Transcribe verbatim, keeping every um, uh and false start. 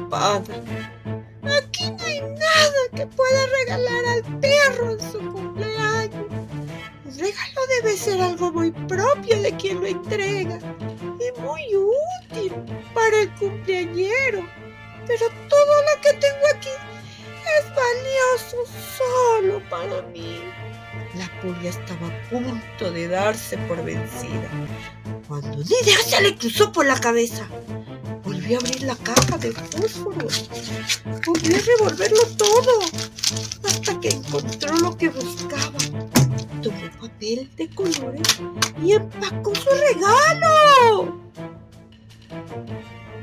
preocupada. Aquí no hay nada que pueda regalar al perro en su cumpleaños. Un regalo debe ser algo muy propio de quien lo entrega y muy útil para el cumpleañero. Pero todo lo que tengo aquí es valioso solo para mí. La pulga estaba a punto de darse por vencida cuando una idea se le cruzó por la cabeza. Volvió a abrir la caja de fósforo. Volvió a revolverlo todo hasta que encontró lo que buscaba. Tomó papel de colores y empacó su regalo.